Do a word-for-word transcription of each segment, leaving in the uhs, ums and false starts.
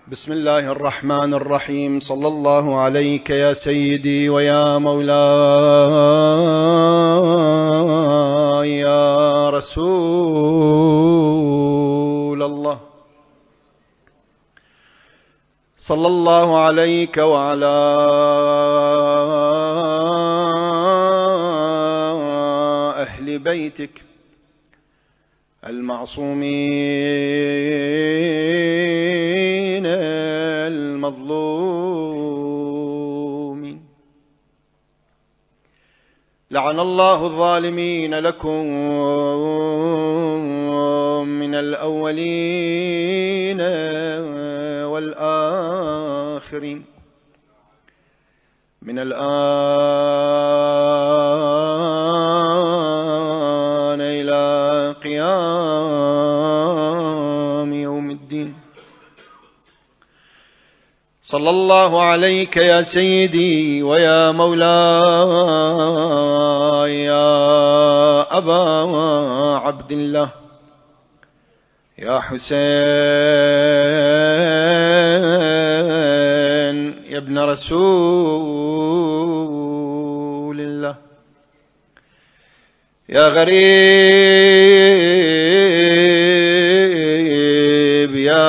بسم الله الرحمن الرحيم. صلى الله عليك يا سيدي ويا مولاي يا رسول الله. صلى الله عليك وعلى أهل بيتك المعصومين المظلومين. لعن الله الظالمين لكم من الأولين والآخرين من الآن إلى قيام يوم الدين. صلى الله عليك يا سيدي ويا مولاي يا أبا عبد الله يا حسين يا ابن رسول الله يا غريب يا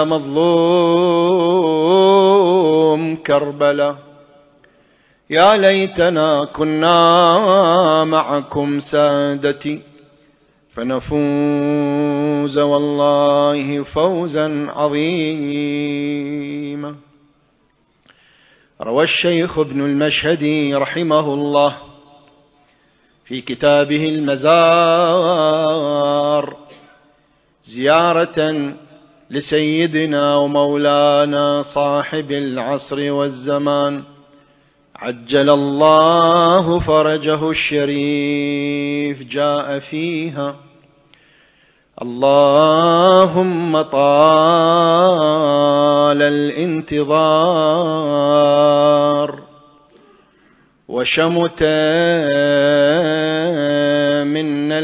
مظلوم كربلاء. يا ليتنا كنا معكم سادتي فنفوز والله فوزا عظيما. روى الشيخ ابن المشهدي رحمه الله في كتابه المزار زيارة لسيدنا ومولانا صاحب العصر والزمان عجل الله فرجه الشريف، جاء فيها: اللهم طال الانتظار وشمت منا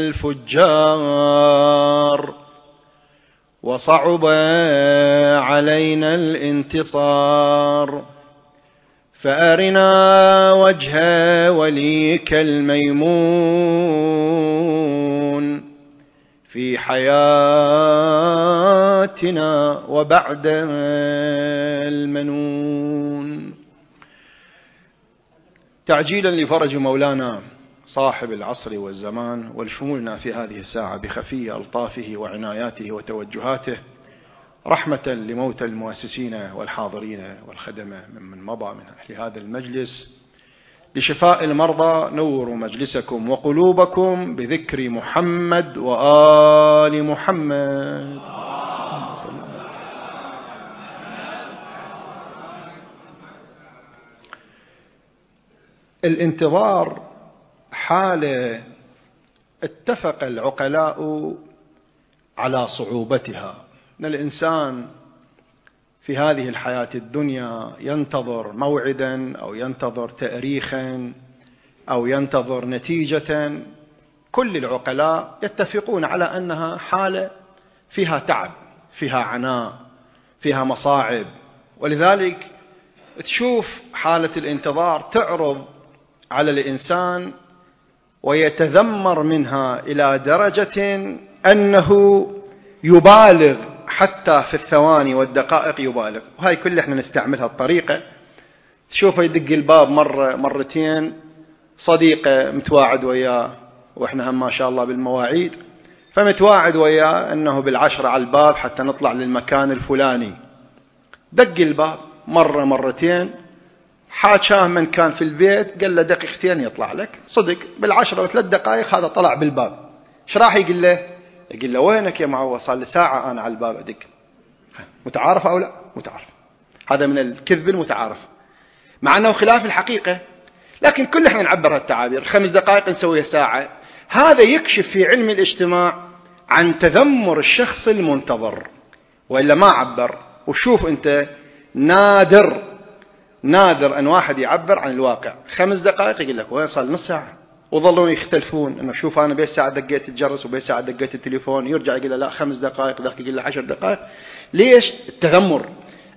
الفجار وصعب علينا الانتصار، فأرنا وجه وليك الميمون في حياتنا وبعد المنون. تعجيلا لفرج مولانا صاحب العصر والزمان ولشمولنا في هذه الساعة بخفي ألطافه وعناياته وتوجهاته، رحمة لموتى المؤسسين والحاضرين والخدمة ممن مضى من أهل هذا المجلس، لشفاء المرضى نوروا مجلسكم وقلوبكم بذكر محمد وآل محمد. الانتظار حالة اتفق العقلاء على صعوبتها. أن الإنسان في هذه الحياة الدنيا ينتظر موعدا أو ينتظر تأريخا أو ينتظر نتيجة، كل العقلاء يتفقون على أنها حالة فيها تعب، فيها عناء، فيها مصاعب. ولذلك تشوف حالة الانتظار تعرض على الإنسان ويتذمر منها إلى درجة أنه يبالغ حتى في الثواني والدقائق يبالغ. وهي كل احنا نستعملها الطريقة. تشوفه يدق الباب مرة مرتين، صديقه متواعد وياه واحنا هم ما شاء الله بالمواعيد، فمتواعد وياه انه بالعشرة على الباب حتى نطلع للمكان الفلاني. دق الباب مرة مرتين، حاجاه من كان في البيت قال له دقيقتين يطلع لك، صدق بالعشرة وثلاث دقائق هذا طلع بالباب. ايش راح يقول له؟ يقول له وينك يا معوض؟ صار لي ساعة أنا على الباب أدق. متعارف أو لا؟ متعارف. هذا من الكذب المتعارف، مع أنه خلاف الحقيقة، لكن كل احنا نعبر هالتعابير. خمس دقائق نسويها ساعة. هذا يكشف في علم الاجتماع عن تذمر الشخص المنتظر، وإلا ما عبر. وشوف أنت نادر نادر أن واحد يعبر عن الواقع. خمس دقائق يقول لك وين صار نص ساعة، وظلوا يختلفون انه شوف انا بيش ساعه دقيت الجرس وبيش ساعه دقيت التليفون، يرجع يقول لا خمس دقائق، ذاك يقول له عشر دقائق. ليش؟ التذمر.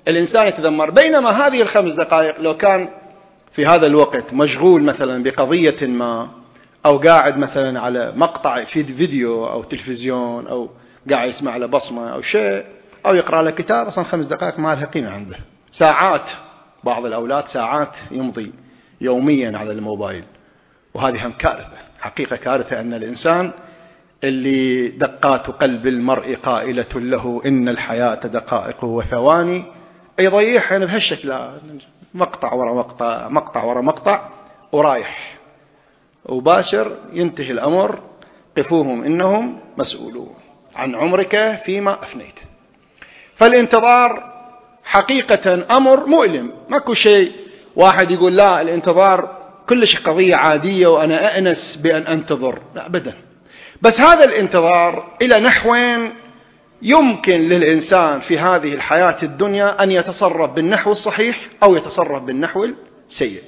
الإنسان يتذمر. بينما هذه الخمس دقائق لو كان في هذا الوقت مشغول مثلا بقضية ما، أو قاعد مثلا على مقطع في فيديو أو تلفزيون، أو قاعد يسمع على بصمة أو شيء، أو يقرأ له كتاب، أصلا خمس دقائق ما لها قيمة عنده. ساعات، بعض الأولاد ساعات يمضي يوميا على الموبايل، وهذه هم كارثة، حقيقة كارثة. أن الإنسان اللي دقات قلب المرء قائلة له إن الحياة دقائق وثواني، يضيعها بهالشكل، مقطع ورا مقطع مقطع ورا مقطع ورايح، وباشر ينتهي الأمر. قفوهم إنهم مسؤولون عن عمرك فيما أفنيت. فالانتظار حقيقة أمر مؤلم، ماكو شيء واحد يقول لا الانتظار كلش قضية عادية وأنا أأنس بأن أنتظر، لا أبدا. بس هذا الانتظار إلى نحو يمكن للإنسان في هذه الحياة الدنيا أن يتصرف بالنحو الصحيح أو يتصرف بالنحو السيء.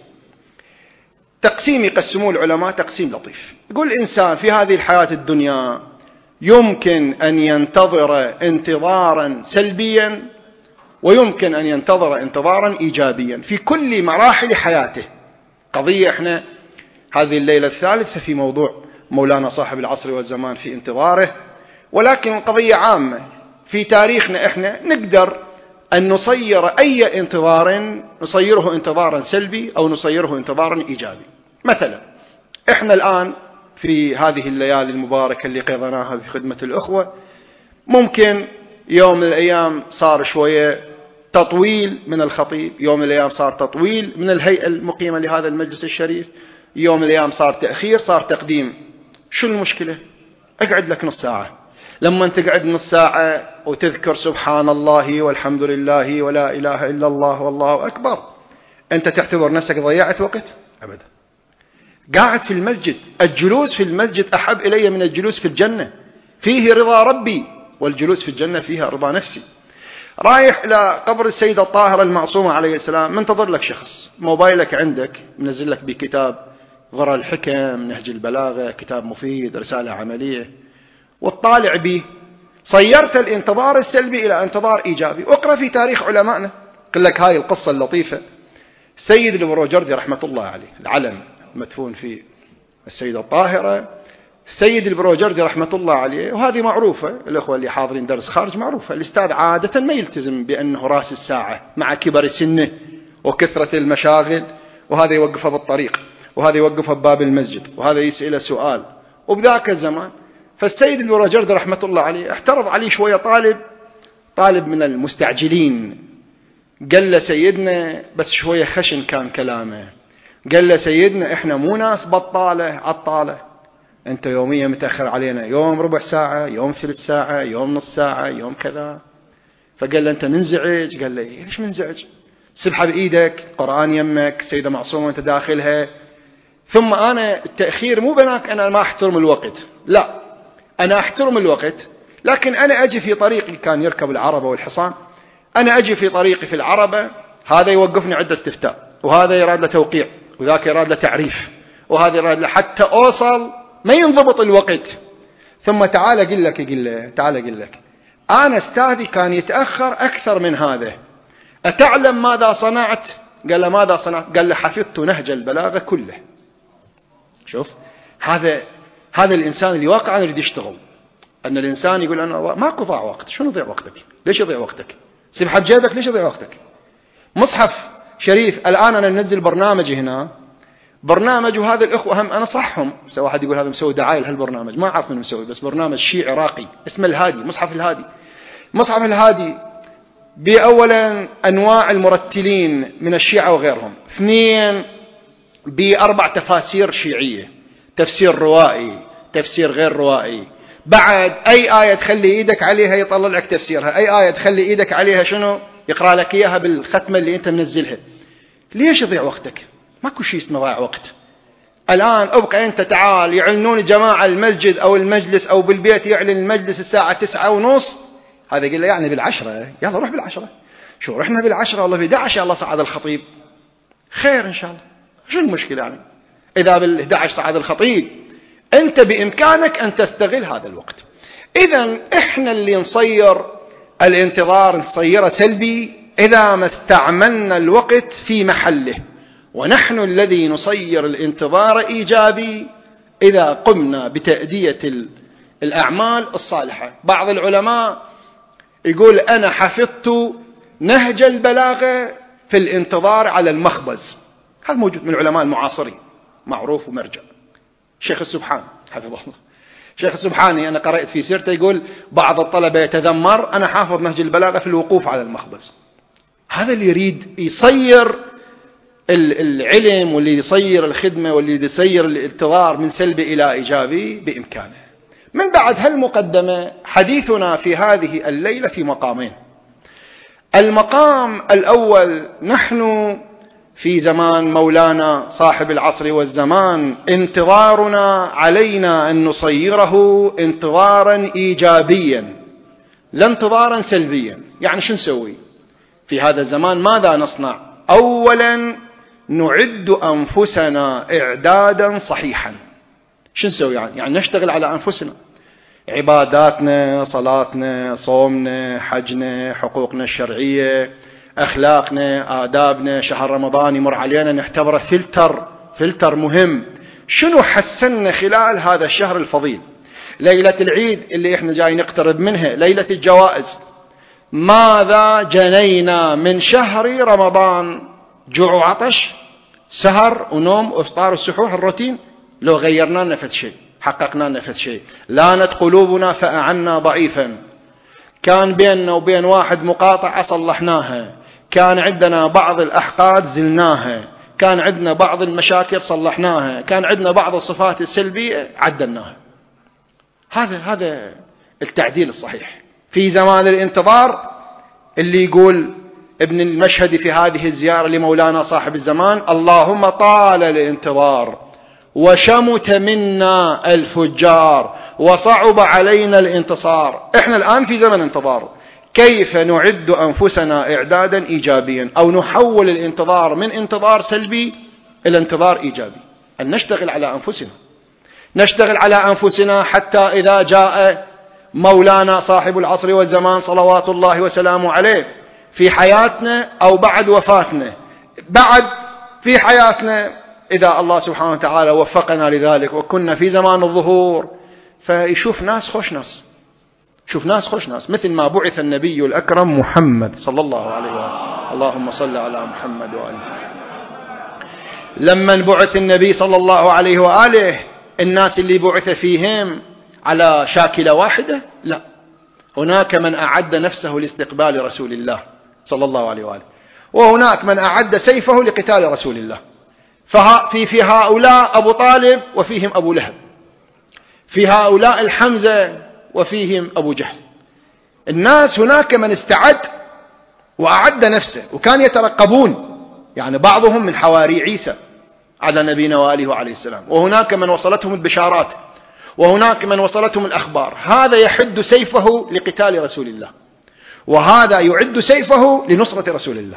تقسيم يقسموه العلماء تقسيم لطيف، يقول الإنسان في هذه الحياة الدنيا يمكن أن ينتظر انتظارا سلبيا، ويمكن أن ينتظر انتظارا إيجابيا في كل مراحل حياته. قضية احنا هذه الليلة الثالثة في موضوع مولانا صاحب العصر والزمان في انتظاره، ولكن قضية عامة في تاريخنا احنا نقدر أن نصير أي انتظار، نصيره انتظارا سلبي أو نصيره انتظارا إيجابي. مثلا احنا الآن في هذه الليالي المباركة اللي قضيناها في خدمة الأخوة، ممكن يوم من الأيام صار شوية تطويل من الخطيب، يوم من الأيام صار تطويل من الهيئة المقيمة لهذا المجلس الشريف، يوم من الأيام صار تأخير، صار تقديم. شو المشكلة؟ اقعد لك نص ساعة. لما انت تقعد نص ساعة وتذكر سبحان الله والحمد لله ولا إله إلا الله والله أكبر، انت تعتبر نفسك ضيعت وقت؟ أبدا. قاعد في المسجد، الجلوس في المسجد أحب إلي من الجلوس في الجنة، فيه رضا ربي، والجلوس في الجنة فيها رضا نفسي. رايح إلى قبر السيدة الطاهرة المعصومة عليه السلام، منتظر لك شخص، موبايلك عندك منزل لك بكتاب غرى الحكم، نهج البلاغة، كتاب مفيد، رسالة عملية، والطالع به صيرت الانتظار السلبي إلى انتظار إيجابي. اقرأ في تاريخ علمائنا، قل لك هاي القصة اللطيفة. السيد البروجردي رحمة الله عليه، العلم مدفون في السيدة الطاهرة، السيد البروجردي رحمة الله عليه، وهذه معروفة، الأخوة اللي حاضرين درس خارج معروفة. الأستاذ عادة ما يلتزم بأنه راس الساعة مع كبر سنه وكثرة المشاغل، وهذا يوقفه بالطريق، وهذا يوقفه بباب المسجد، وهذا يسأله سؤال. وبذاك الزمان فالسيد البروجردي رحمة الله عليه احترض عليه شوية طالب طالب من المستعجلين، قال له سيدنا، بس شوية خشن كان كلامه، قال له سيدنا احنا مو ناس بطالة عطالة، انت يوميا متأخر علينا، يوم ربع ساعة، يوم ثلث ساعة، يوم نص ساعة، يوم كذا. فقال له انت منزعج؟ قال له ليش منزعج؟ سبحة بإيدك، قرآن يمك، سيدة معصومة انت داخلها. ثم انا التأخير مو بناك انا ما احترم الوقت، لا انا احترم الوقت، لكن انا اجي في طريقي، كان يركب العربة والحصان، انا اجي في طريقي في العربة، هذا يوقفني عند استفتاء، وهذا يراد له توقيع، وذاك يراد له تعريف، وهذا يراد له، حتى اوصل ما ينضبط الوقت. ثم تعال اقول لك اقول له تعال اقول لك انا استاذي كان يتاخر اكثر من هذا، اتعلم ماذا صنعت؟ قال له ماذا صنعت؟ قال له حفظت نهج البلاغه كله. شوف هذا هذا الانسان اللي واقعا يريد يشتغل. ان الانسان يقول انا ماكو ضاع وقت. شنو يضيع وقتك؟ ليش يضيع وقتك؟ سبحة بجيبك، ليش يضيع وقتك؟ مصحف شريف. الان انا ننزل برنامج هنا، برنامج، وهذا الأخوة هم أنا صحهم، سواء واحد يقول هذا مسوي دعاية لهالبرنامج، ما أعرف من مسوي، بس برنامج شيعي راقي اسمه الهادي، مصحف الهادي. مصحف الهادي بأولا أنواع المرتلين من الشيعة وغيرهم، اثنين بأربع تفاسير شيعية، تفسير روائي، تفسير غير روائي، بعد أي آية تخلي إيدك عليها يطلع لك تفسيرها، أي آية تخلي إيدك عليها شنو يقرأ لك إياها بالختمة اللي أنت منزلها. ليش يضيع وقتك؟ ماكو شيء اسمه ضياع وقت. الآن أبقى أنت تعال يعلنون جماعة المسجد أو المجلس أو بالبيت، يعلن المجلس الساعة تسعة ونص، هذا يقول له يعني بالعشرة، يلا روح بالعشرة. شو رحنا بالعشرة والله في إحدى عشر الله صعد الخطيب، خير إن شاء الله، شو المشكلة يعني؟ إذا بالإحدى عشر صعد الخطيب أنت بإمكانك أن تستغل هذا الوقت. إذن إحنا اللي نصير الانتظار نصيره سلبي، إذا ما استعملنا الوقت في محله، ونحن الذي نصير الانتظار إيجابي إذا قمنا بتأدية الأعمال الصالحة. بعض العلماء يقول أنا حفظت نهج البلاغة في الانتظار على المخبز، هذا موجود من العلماء المعاصرين، معروف ومرجع. شيخ السبحاني حفظه الله، شيخ السبحاني أنا قرأت في سيرته يقول بعض الطلبة يتذمر أنا حافظ نهج البلاغة في الوقوف على المخبز. هذا اللي يريد يصير العلم واللي يصير الخدمة واللي يصير الانتظار من سلبي إلى إيجابي بإمكانه. من بعد هالمقدمة حديثنا في هذه الليلة في مقامين. المقام الأول، نحن في زمان مولانا صاحب العصر والزمان انتظارنا علينا أن نصيره انتظارا إيجابيا لا انتظارا سلبيا. يعني شو نسوي في هذا الزمان؟ ماذا نصنع؟ أولا نعد أنفسنا إعدادا صحيحا. شو نسوي يعني؟ يعني نشتغل على أنفسنا، عباداتنا، صلاتنا، صومنا، حجنا، حقوقنا الشرعية، أخلاقنا، آدابنا. شهر رمضان يمر علينا نعتبره فلتر فلتر مهم. شنو حسنا خلال هذا الشهر الفضيل؟ ليلة العيد اللي احنا جاي نقترب منها، ليلة الجوائز، ماذا جنينا من شهر رمضان؟ جوع وعطش، سهر ونوم وافطار والسحور، الروتين. لو غيرنا نفس شيء حققنا نفس شيء. لانت قلوبنا فأعنا ضعيفا، كان بيننا وبين واحد مقاطعة صلحناها، كان عندنا بعض الأحقاد زلناها، كان عندنا بعض المشاكل صلحناها، كان عندنا بعض الصفات السلبية عدلناها. هذا هذا التعديل الصحيح في زمان الانتظار. اللي يقول ابن المشهد في هذه الزيارة لمولانا صاحب الزمان: اللهم طال الانتظار وشمت منا الفجار وصعب علينا الانتصار. احنا الآن في زمن انتظار، كيف نعد أنفسنا إعدادا إيجابيا، أو نحول الانتظار من انتظار سلبي إلى انتظار إيجابي؟ أن نشتغل على أنفسنا، نشتغل على أنفسنا حتى إذا جاء مولانا صاحب العصر والزمان صلوات الله وسلامه عليه في حياتنا أو بعد وفاتنا، بعد في حياتنا إذا الله سبحانه وتعالى وفقنا لذلك وكنا في زمان الظهور، فيشوف ناس خوش ناس، شوف ناس خوش ناس، مثل ما بعث النبي الأكرم محمد صلى الله عليه وآله. اللهم صل على محمد وآله. لما بعث النبي صلى الله عليه وآله، الناس اللي بعث فيهم على شاكلة واحدة؟ لا، هناك من أعد نفسه لاستقبال رسول الله صلى الله عليه وآله، وهناك من أعد سيفه لقتال رسول الله. ففي في هؤلاء أبو طالب وفيهم أبو لهب، في هؤلاء الحمزة وفيهم أبو جهل. الناس هناك من استعد وأعد نفسه وكان يترقبون، يعني بعضهم من حواري عيسى على نبينا وآله وعليه السلام، وهناك من وصلتهم البشارات، وهناك من وصلتهم الأخبار. هذا يحد سيفه لقتال رسول الله، وهذا يعد سيفه لنصرة رسول الله.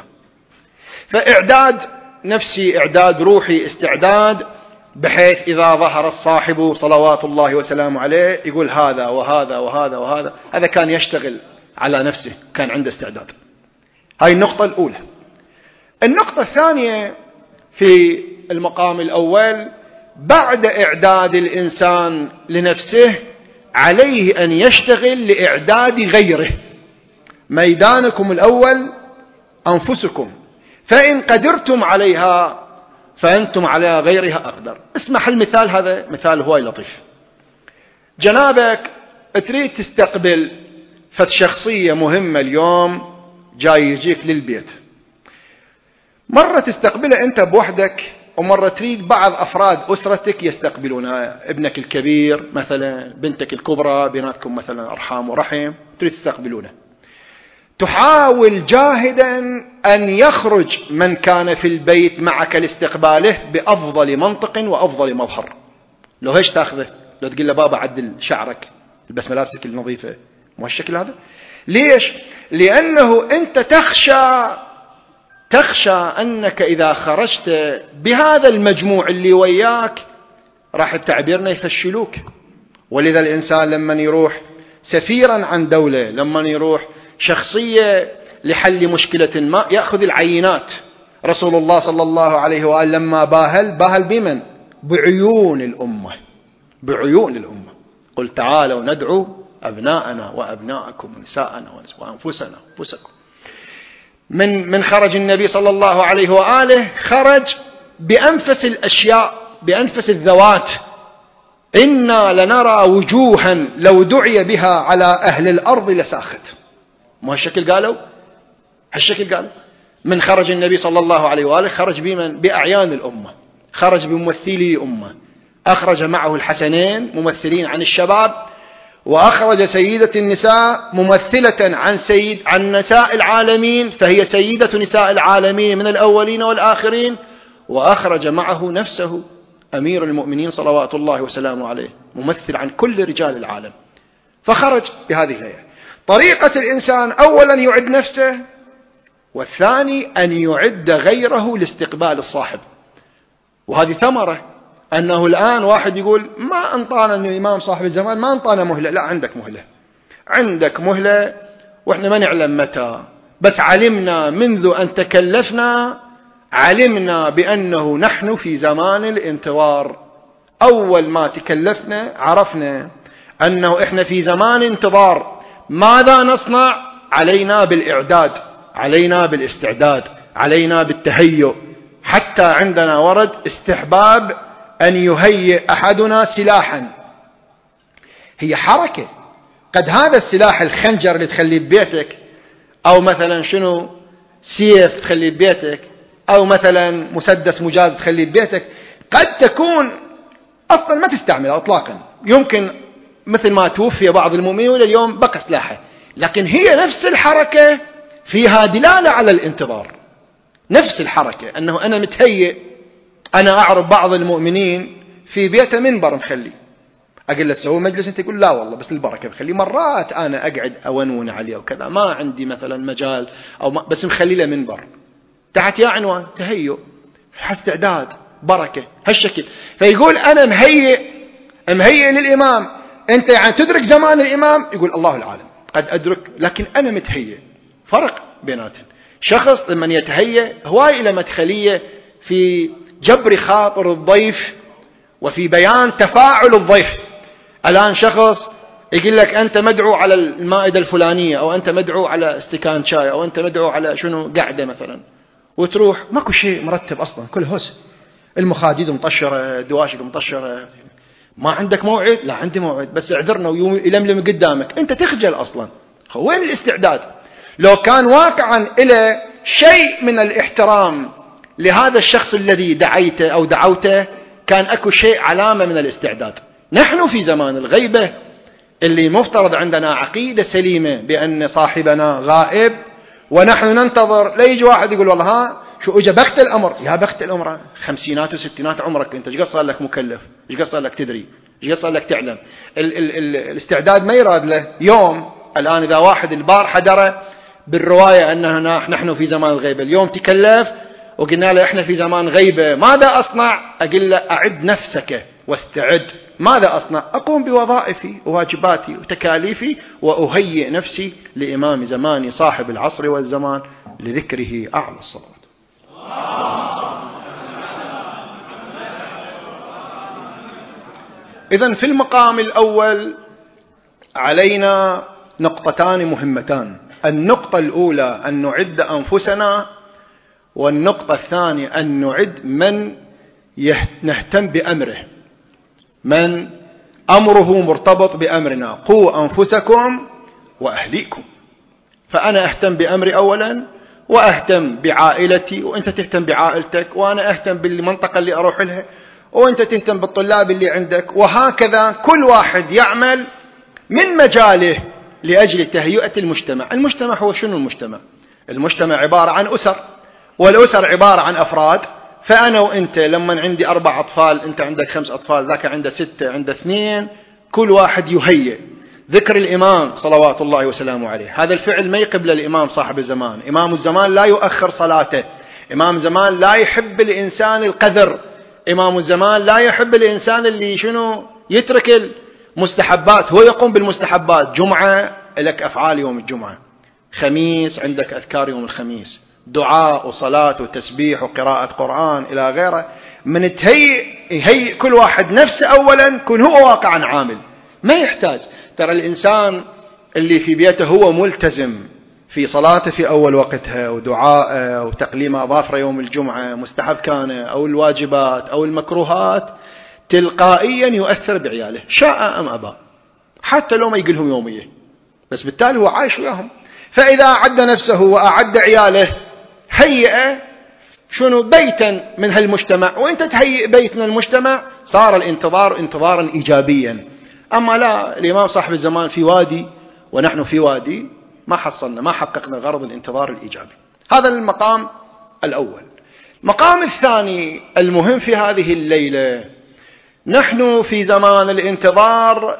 فإعداد نفسي، إعداد روحي، استعداد بحيث إذا ظهر الصاحب صلوات الله وسلامه عليه يقول هذا وهذا وهذا وهذا. هذا كان يشتغل على نفسه، كان عنده استعداد. هاي النقطة الأولى. النقطة الثانية في المقام الأول، بعد إعداد الإنسان لنفسه عليه أن يشتغل لإعداد غيره. ميدانكم الأول أنفسكم، فإن قدرتم عليها فأنتم على غيرها أقدر. اسمح المثال، هذا مثال هواي لطيف. جنابك تريد تستقبل فت شخصية مهمة اليوم جاي يجيك للبيت، مرة تستقبله أنت بوحدك، ومرة تريد بعض أفراد أسرتك يستقبلونها، ابنك الكبير مثلا، بنتك الكبرى، بيناتكم مثلا أرحام ورحم، تريد تستقبلونه. تحاول جاهدا أن يخرج من كان في البيت معك لاستقباله بأفضل منطق وأفضل مظهر. لو هيش تأخذه، لو تقول له بابا عدل شعرك، البس ملابسك النظيفة، مو هالشكل هذا. ليش؟ لأنه أنت تخشى تخشى أنك إذا خرجت بهذا المجموع اللي وياك راح بتعبيرنا يفشلوك. ولذا الإنسان لما يروح سفيرا عن دولة، لما يروح شخصية لحل مشكلة ما يأخذ العينات. رسول الله صلى الله عليه وآله لما باهل باهل بمن؟ بعيون الأمة، بعيون الأمة. قل تعالوا ندعو أبناءنا وأبناءكم ونساءنا وأنفسنا وأنفسكم. من من خرج النبي صلى الله عليه وآله خرج بأنفس الأشياء، بأنفس الذوات. إنا لنرى وجوها لو دعي بها على أهل الأرض لساخت. ما هالشكل قالوا؟ هالشكل قالوا. من خرج النبي صلى الله عليه وآله خرج بمن؟ بأعيان الأمة، خرج بممثلي أمة. أخرج معه الحسنين ممثلين عن الشباب، وأخرج سيدة النساء ممثلة عن سيد عن نساء العالمين، فهي سيدة نساء العالمين من الأولين والآخرين. وأخرج معه نفسه أمير المؤمنين صلوات الله وسلامه عليه، ممثل عن كل رجال العالم. فخرج بهذه الهيئة. طريقة الإنسان أولا يعد نفسه، والثاني أن يعد غيره لاستقبال الصاحب. وهذه ثمرة، أنه الآن واحد يقول ما أنطانا الإمام صاحب الزمان، ما أنطانا مهلة. لا، عندك مهلة، عندك مهلة، وإحنا ما نعلم متى، بس علمنا منذ أن تكلفنا، علمنا بأنه نحن في زمان الانتظار. أول ما تكلفنا عرفنا أنه إحنا في زمان انتظار. ماذا نصنع؟ علينا بالإعداد، علينا بالاستعداد، علينا بالتهيؤ. حتى عندنا ورد استحباب أن يهيئ أحدنا سلاحا. هي حركة. قد هذا السلاح الخنجر اللي تخليه ببيتك، أو مثلا شنو سيف تخليه ببيتك، أو مثلا مسدس مجاز تخليه ببيتك، قد تكون أصلا ما تستعملها إطلاقا. يمكن مثل ما توفي بعض المؤمنين إلى اليوم بقى سلاحه، لكن هي نفس الحركة فيها دلالة على الانتظار. نفس الحركة، أنه أنا متهيئ. أنا أعرف بعض المؤمنين في بيته منبر مخلي، أقول له تسوي مجلس، أنت تقول لا والله بس البركة بخلي. مرات أنا أقعد أونون عليه وكذا، ما عندي مثلا مجال أو ما، بس مخلي له منبر تحت يا عنوان تهيؤ، استعداد، بركة، هالشكل. فيقول أنا مهيئ، مهيئ للإمام. أنت يعني تدرك زمان الإمام؟ يقول الله العالم، قد أدرك، لكن أنا متهيئ. فرق بيناتهم. شخص لمن يتهيئ هواي إلى مدخلية في جبر خاطر الضيف وفي بيان تفاعل الضيف. الآن شخص يقول لك أنت مدعو على المائدة الفلانية، أو أنت مدعو على استكان شاي، أو أنت مدعو على شنو قعدة مثلا، وتروح ماكو شيء مرتب أصلا، كل هوس، المخاديد مطشرة، دواشق مطشرة، ما عندك موعد؟ لا عندي موعد، بس اعذرنا، ويوم يلملم قدامك، أنت تخجل أصلا. وين الاستعداد؟ لو كان واقعا إلى شيء من الاحترام لهذا الشخص الذي دعيته أو دعوته، كان أكو شيء علامة من الاستعداد. نحن في زمان الغيبة اللي مفترض عندنا عقيدة سليمة بأن صاحبنا غائب، ونحن ننتظر لا يجي واحد يقول والله ها شو اجى بخت الأمر. يا بخت الأمر، خمسينات وستينات عمرك انت، ايش قص صار لك مكلف، ايش قص صار لك تدري، ايش قص صار لك تعلم. ال ال ال الاستعداد ما يراد له يوم. الآن إذا واحد البارحة درى بالرواية أننا نحن في زمان الغيبة، اليوم تكلف وقلنا له احنا في زمان غيبة، ماذا أصنع؟ أقول له أعد نفسك واستعد. ماذا أصنع؟ أقوم بوظائفي وواجباتي وتكاليفي، وأهيئ نفسي لإمام زماني صاحب العصر والزمان لذكره أعلى الصلوات. إذن في المقام الأول علينا نقطتان مهمتان. النقطة الأولى أن نعد أنفسنا، والنقطة الثانية أن نعد من نهتم بأمره، من أمره مرتبط بأمرنا. قوا أنفسكم وأهليكم. فأنا أهتم بأمري أولا، وأهتم بعائلتي، وأنت تهتم بعائلتك، وأنا أهتم بالمنطقة اللي أروح لها، وأنت تهتم بالطلاب اللي عندك، وهكذا كل واحد يعمل من مجاله لأجل تهيئة المجتمع. المجتمع هو شنو المجتمع؟ المجتمع عبارة عن أسر، والأسر عبارة عن أفراد. فأنا وأنت لما عندي أربع أطفال، أنت عندك خمس أطفال، ذاك عنده ستة، عنده اثنين، كل واحد يهيئ. ذكر الإمام صلوات الله وسلامه عليه، هذا الفعل ما يقبل الإمام صاحب الزمان. إمام الزمان لا يؤخر صلاته، إمام الزمان لا يحب الإنسان القذر، إمام الزمان لا يحب الإنسان اللي شنو يترك المستحبات، هو يقوم بالمستحبات. جمعة لك أفعال يوم الجمعة، خميس عندك أذكار يوم الخميس، دعاء وصلاة وتسبيح وقراءة قرآن إلى غيره، من تهيئ يهيئ كل واحد نفسه أولا، كن هو واقعا عامل، ما يحتاج. ترى الإنسان اللي في بيته هو ملتزم في صلاته في أول وقتها ودعاءه وتقليم أظافر يوم الجمعة مستحب كان أو الواجبات أو المكروهات، تلقائيا يؤثر بعياله شاء أم أبى، حتى لو ما يقلهم يومية، بس بالتالي هو عايش وياهم. فإذا أعد نفسه وأعد عياله هيئ شنو بيتا من هالمجتمع، وانت تهيئ بيت من المجتمع، صار الانتظار انتظارا إيجابيا. أما لا، الإمام صاحب الزمان في وادي ونحن في وادي، ما حصلنا، ما حققنا غرض الانتظار الإيجابي. هذا المقام الأول. المقام الثاني المهم في هذه الليلة، نحن في زمان الانتظار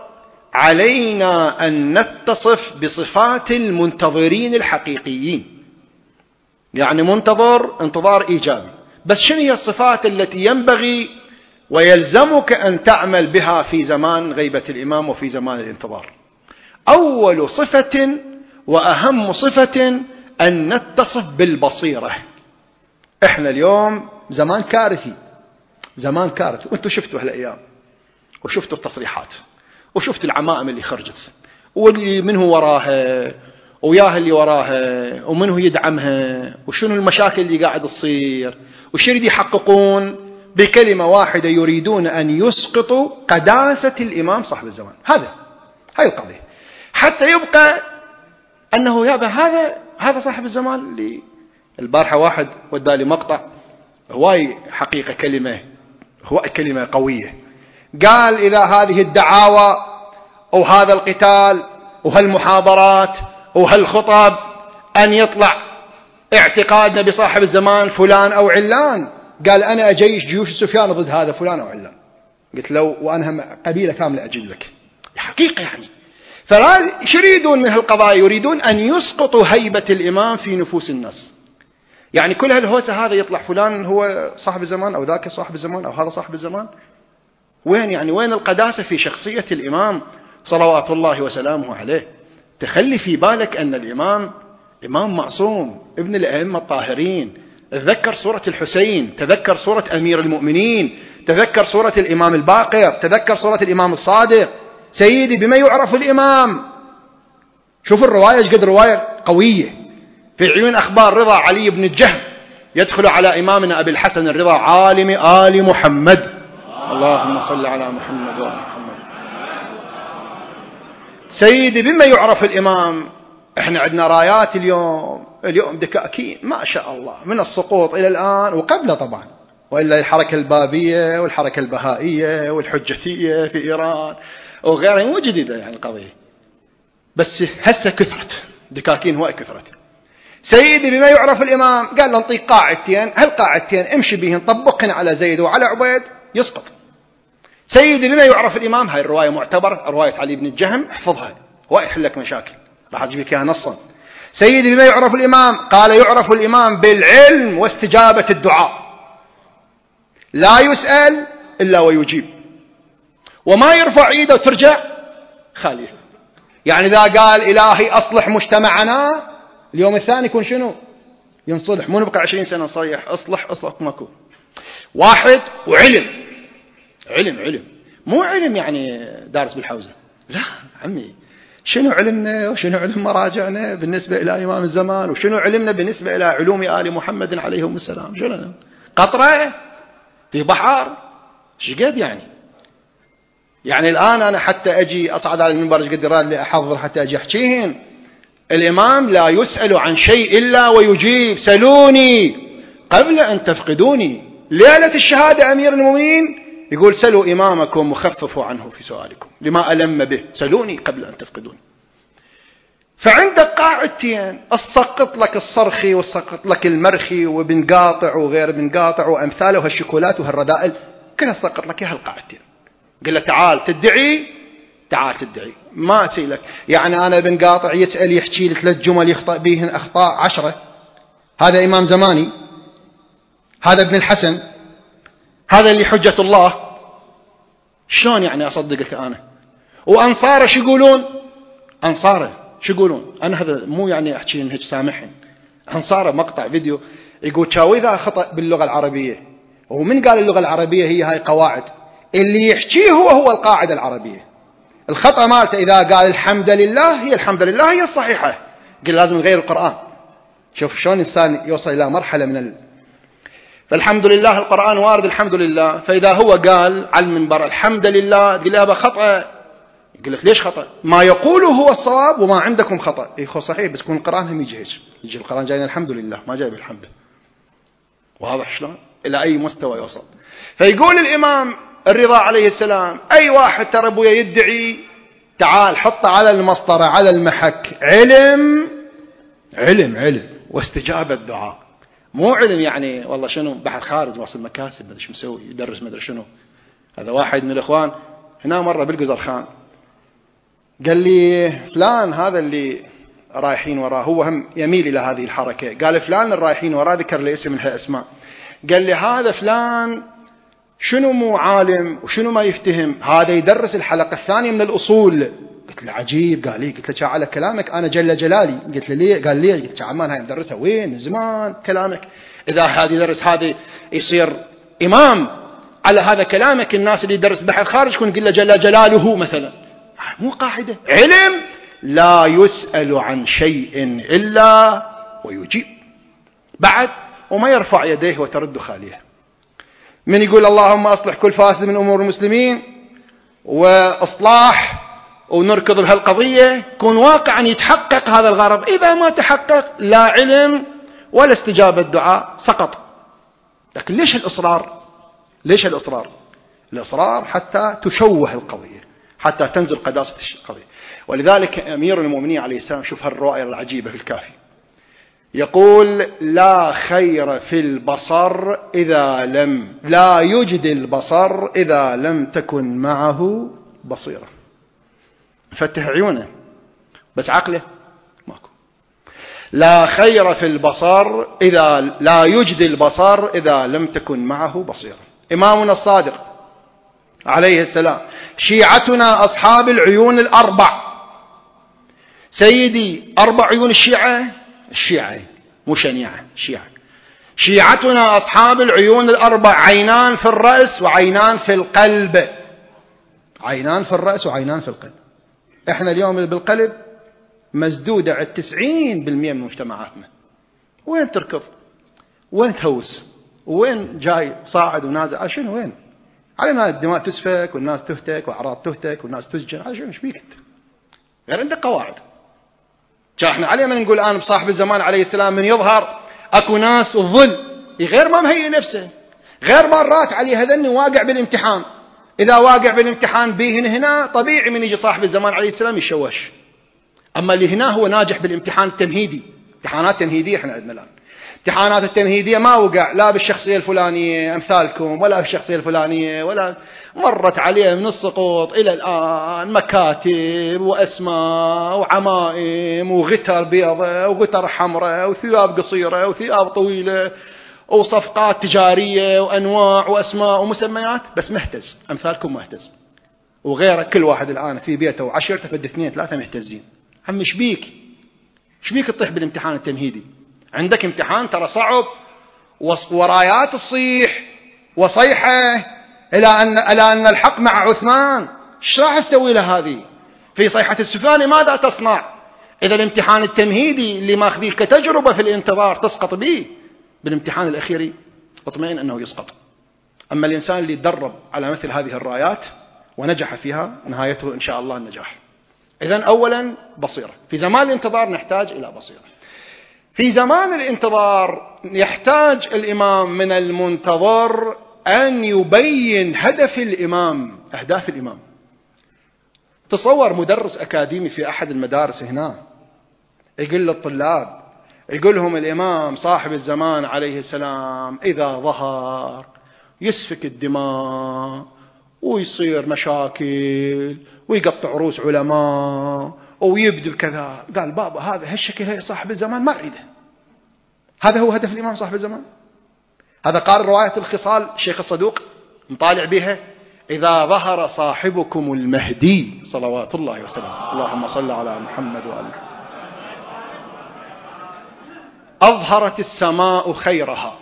علينا أن نتصف بصفات المنتظرين الحقيقيين، يعني منتظر انتظار إيجابي. بس شنو هي الصفات التي ينبغي ويلزمك أن تعمل بها في زمان غيبة الإمام وفي زمان الانتظار؟ أول صفة وأهم صفة أن نتصف بالبصيرة. إحنا اليوم زمان كارثي، زمان كارثي، وأنتم شفتوا هالأيام وشفتوا التصريحات وشفتوا العمائم اللي خرجت واللي منه وراها وياه اللي وراها ومنه يدعمها، وشنو المشاكل اللي قاعد تصير، وش يريد يحققون بكلمة واحدة؟ يريدون أن يسقطوا قداسة الإمام صاحب الزمان. هذا هاي القضية، حتى يبقى أنه يابا هذا هذا صاحب الزمان. اللي البارحة واحد ودالي مقطع هواي حقيقة كلمة هواي كلمة قوية، قال إذا هذه الدعاوى وهذا القتال وهالمحاضرات وهالخطب أن يطلع اعتقادنا بصاحب الزمان فلان أو علان، قال أنا أجيش جيوش سفيان ضد هذا فلان أو علان. قلت له وأنا قبيلة كاملة أجيب لك. حقيقة يعني. فلا يريدون من هالقضايا، يريدون أن يسقطوا هيبة الإمام في نفوس الناس. يعني كل هالهوسة هذا يطلع فلان هو صاحب الزمان أو ذاك صاحب الزمان أو هذا صاحب الزمان، وين يعني وين القداسة في شخصية الإمام صلوات الله وسلامه عليه؟ تخلي في بالك أن الإمام إمام معصوم ابن الأئمة الطاهرين. تذكر سورة الحسين، تذكر سورة أمير المؤمنين، تذكر سورة الإمام الباقر، تذكر سورة الإمام الصادق. سيدي بما يعرف الإمام. شوف الرواية قد رواية قوية. في عيون أخبار رضا علي بن الجهم يدخل على إمامنا أبي الحسن الرضا عالم آل محمد، اللهم صل على محمد وآل محمد. سيدي بما يعرف الإمام. احنا عندنا رايات اليوم اليوم دكاكين ما شاء الله من السقوط إلى الآن وقبله طبعا، وإلا الحركة البابية والحركة البهائية والحجتية في إيران وغيرها مو جديدة يعني القضية، بس هسه كثرت دكاكين هواي كثرت. سيدي بما يعرف الإمام قال له نطيق قاعدتين، هالقاعدتين امشي بهن طبقهن على زيد وعلى عبيد يسقط. سيدي بما يعرف الإمام، هاي الرواية معتبرة، رواية علي بن الجهم، احفظها ويحل لك مشاكل، راح أجيب لك إياها نصا. سيدي بما يعرف الإمام قال يعرف الإمام بالعلم واستجابة الدعاء، لا يسأل إلا ويجيب، وما يرفع إيده وترجع خالية. يعني إذا قال إلهي أصلح مجتمعنا، اليوم الثاني يكون شنو؟ ينصلح، مو نبقى عشرين سنة نصيح أصلح أصلح ماكو. واحد وعلم علم علم مو علم يعني دارس بالحوزة، لا عمي، شنو علمنا وشنو علم مراجعنا بالنسبة إلى إمام الزمان، وشنو علمنا بالنسبة إلى علوم آل محمد عليهم السلام؟ شنو قطرة في بحر شقد يعني. يعني الآن أنا حتى أجي أصعد على المنبر قد راد لي أحضر حتى أجي أحكيهن. الإمام لا يسأل عن شيء إلا ويجيب، سلوني قبل أن تفقدوني. ليلة الشهادة أمير المؤمنين يقول سلوا إمامكم وخففوا عنه في سؤالكم لما ألم به، سلوني قبل أن تفقدوني. فعندك قاعدتين، السقط لك الصرخي والسقط لك المرخي وبن قاطع وغير بن قاطع وأمثاله وهالشكولات وهالردائل كلها سقط لك إياها القاعدتين. قل له تعال تدعي، تعال تدعي ما أسيلك. يعني أنا بن قاطع يسأل يحكي لي ثلاث جمل يخطأ بيهن أخطاء عشرة، هذا إمام زماني، هذا ابن الحسن، هذا اللي حجة الله، شلون يعني أصدقك أنا؟ وأنصاره شو يقولون؟ أنصاره شو يقولون؟ أنا هذا مو يعني أحكي إن هيك سامحين، صار مقطع فيديو يقول شاوي ذا خطأ باللغة العربية، ومن قال اللغة العربية هي هاي قواعد، اللي يحكيه هو هو القاعدة العربية. الخطأ مالته إذا قال الحمد لله، هي الحمد لله هي الصحيحة، قل لازم نغير القرآن. شوف شلون الإنسان يوصل إلى مرحلة من ال... فالحمد لله القرآن وارد الحمد لله، فإذا هو قال على المنبر الحمد لله تقول له خطأ، يقول لك ليش خطأ؟ ما يقوله هو الصواب وما عندكم خطأ. إيه صحيح، بس يكون القرآن هم يجي هيك، يجي القرآن جاينا الحمد لله ما جاي بالحمد. واضح شلون؟ إلى أي مستوى يوصل. فيقول الإمام الرضا عليه السلام أي واحد ترى ابويا يدعي تعال حط على المسطرة على المحك علم علم علم واستجابة الدعاء، مو علم يعني والله شنو بحث خارج واصل مكاسب مدري شو مسوي يدرس مدري شنو. هذا واحد من الإخوان هنا مرة بالقزر خان قال لي فلان هذا اللي رايحين وراه، هو هم يميل إلى هذه الحركة، قال فلان الرايحين وراه، ذكر لي اسم من هالأسماء، قال لي هذا فلان شنو مو عالم وشنو ما يفتهم، هذا يدرس الحلقة الثانية من الأصول. قلت له عجيب، قال لي قلت له على كلامك أنا جل جلالي، قلت له ليه؟ قال لي قلت له عمان هاي مدرسها وين من زمان كلامك، إذا هذا يدرس هذا يصير إمام على هذا كلامك، الناس اللي يدرس بحر خارج كن قل له جل جلاله مثلا، مو قاعدة علم لا يسأل عن شيء إلا ويجيب بعد وما يرفع يديه وترد خاليه. من يقول اللهم أصلح كل فاسد من أمور المسلمين وإصلاح ونركض بهالقضية، كون واقعا يتحقق هذا الغرض، إذا ما تحقق لا علم ولا استجابة الدعاء سقط. لكن ليش الإصرار؟ ليش الإصرار؟ الإصرار حتى تشوه القضية، حتى تنزل قداسة القضية. ولذلك أمير المؤمنين عليه السلام شوف هالرؤية العجيبة في الكافي، يقول لا خير في البصر إذا لم لا يجدي البصر إذا لم تكن معه بصيرة. فتح عيونه بس عقله ماكو. لا خير في البصر إذا لا يجدي البصر إذا لم تكن معه بصيرة. إمامنا الصادق عليه السلام شيعتنا أصحاب العيون الأربع. سيدي أربع عيون الشيعة، الشيعة مو شنيعة، الشيعة شيعتنا أصحاب العيون الأربع، عينان في الرأس وعينان في القلب، عينان في الرأس وعينان في القلب. احنا اليوم بالقلب مسدودة على التسعين بالمئة من مجتمعاتنا. وين تركض؟ وين تهوس؟ وين جاي صاعد ونازل؟ على شنو وين؟ على ما الدماء تسفك والناس تهتك وأعراض تهتك والناس تسجن، على شنو؟ ايش بيك انت؟ غير عندك قواعد. احنا عليه من نقول الآن بصاحب الزمان عليه السلام من يظهر اكو ناس الظل غير ما مهيئ نفسه، غير مرات عليه هذني واقع بالامتحان، إذا واقع بالامتحان بيهن هنا طبيعي من يجي صاحب الزمان عليه السلام يشوش. أما اللي هنا هو ناجح بالامتحان التمهيدي، امتحانات تمهيدية احنا عندنا الآن، امتحانات التمهيدية ما وقع لا بالشخصية الفلانية أمثالكم ولا بالشخصية الفلانية، ولا مرت عليه من السقوط إلى الآن مكاتب وأسماء وعمائم وغتر بيضة وغتر حمراء وثياب قصيرة وثياب طويلة وصفقات تجارية وأنواع وأسماء ومسميات، بس مهتز أمثالكم مهتز. وغيرك كل واحد الآن في بيته وعشيرته فد اثنين ثلاثة مهتزين. عم شبيك شبيك تطيح بالامتحان التمهيدي؟ عندك امتحان ترى صعب ورايات تصيح وصيحة إلى أن, إلى أن الحق مع عثمان. ايش راح تسوي له هذه في صيحة السفان؟ ماذا تصنع إذا الامتحان التمهيدي اللي ماخذيه كتجربة في الانتظار تسقط به بالامتحان الأخير؟ اطمئن أنه يسقط. أما الإنسان اللي يتدرب على مثل هذه الرايات ونجح فيها نهايته إن شاء الله النجاح. إذن أولا بصيرة. في زمان الانتظار نحتاج إلى بصيرة. في زمان الانتظار يحتاج الإمام من المنتظر أن يبين هدف الإمام، أهداف الإمام. تصور مدرس أكاديمي في أحد المدارس هنا يقول للطلاب، يقول لهم الإمام صاحب الزمان عليه السلام إذا ظهر يسفك الدماء ويصير مشاكل ويقطع رؤوس علماء ويبدو بكذا. قال بابا هذا هالشكل هي صاحب الزمان ما أريده. هذا هو هدف الإمام صاحب الزمان. هذا قال رواية الخصال الشيخ الصدوق مطالع بها إذا ظهر صاحبكم المهدي صلوات الله وسلامه. اللهم صل على محمد وعلى أظهرت السماء خيرها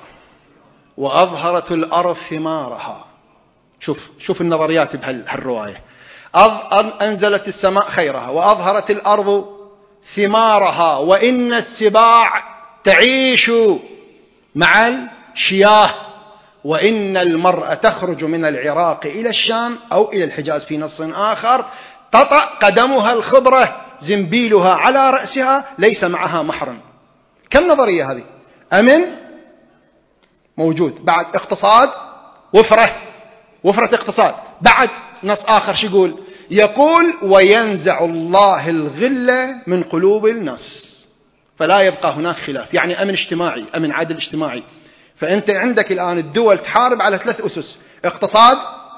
وأظهرت الأرض ثمارها. شوف شوف النظريات بهالرواية. أنزلت السماء خيرها وأظهرت الأرض ثمارها، وإن السباع تعيش مع الشياه، وإن المرأة تخرج من العراق إلى الشام أو إلى الحجاز في نص آخر تطأ قدمها الخضرة زنبيلها على رأسها ليس معها محرم. كم نظرية هذه؟ أمن موجود، بعد اقتصاد وفرة وفرة اقتصاد، بعد نص آخر شو يقول؟ يقول وينزع الله الغلة من قلوب الناس فلا يبقى هناك خلاف، يعني أمن اجتماعي، أمن عدل اجتماعي. فأنت عندك الآن الدول تحارب على ثلاث أسس: اقتصاد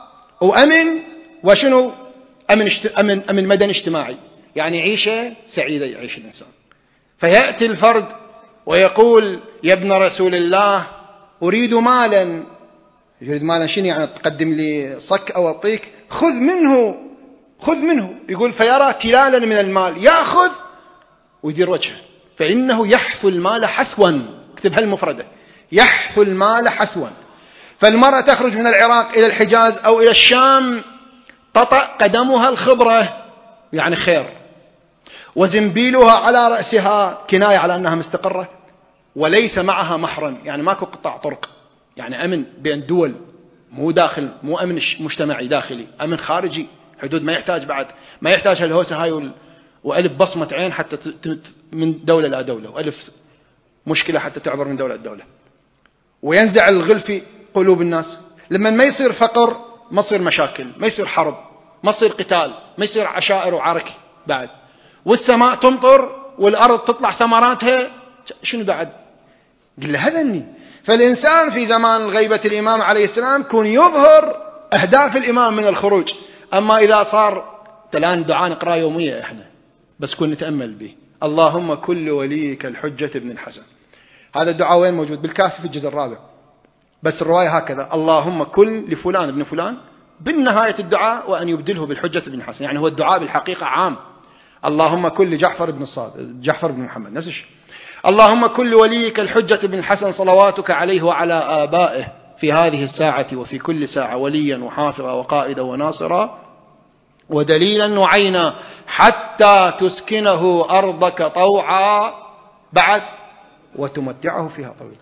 وأمن وشنو؟ أمن, أمن, أمن مدني اجتماعي، يعني عيشة سعيدة يعيش الإنسان. فيأتي الفرد ويقول يا ابن رسول الله أريد مالا. يريد مالا شنو يعني؟ تقدم لي صك أو أعطيك؟ خذ منه خذ منه. يقول فيرى تلالا من المال يأخذ ويدير وجهه، فإنه يحث المال حثوا. اكتب هالمفردة، يحث المال حثوا. فالمرأة تخرج من العراق إلى الحجاز أو إلى الشام تطأ قدمها الخضرة يعني خير، وزنبيلها على رأسها كناية على أنها مستقرة، وليس معها محرم يعني ماكو قطاع طرق، يعني أمن بين دول، مو داخل، مو أمن مجتمعي داخلي، أمن خارجي، حدود ما يحتاج بعد ما يحتاج هالهوسة هاي وألف بصمة عين حتى من دولة إلى دولة، وألف مشكلة حتى تعبر من دولة لدولة. وينزع الغل في قلوب الناس. لما ما يصير فقر ما يصير مشاكل، ما يصير حرب، ما يصير قتال، ما يصير عشائر وعرك بعد، والسماء تمطر والأرض تطلع ثمراتها، شنو بعد؟ قل له هذني. فالإنسان في زمان غيبة الإمام عليه السلام كون يظهر أهداف الإمام من الخروج. أما إذا صار تلان دعاء نقرأ يومية إحنا بس كون نتأمل به: اللهم كل وليك الحجة ابن الحسن. هذا الدعاء وين موجود؟ بالكافي في الجزء الرابع، بس الرواية هكذا: اللهم كل لفلان ابن فلان بالنهاية الدعاء وأن يبدله بالحجة ابن الحسن. يعني هو الدعاء بالحقيقة عام. اللهم كل لجعفر بن الصادق، جعفر بن محمد نفس الشيء. اللهم كل وليك الحجة بن الحسن صلواتك عليه وعلى آبائه في هذه الساعة وفي كل ساعة وليا وحافظا وقائدا وناصرا ودليلا وعينا حتى تسكنه أرضك طوعا بعد وتمتعه فيها طويلا.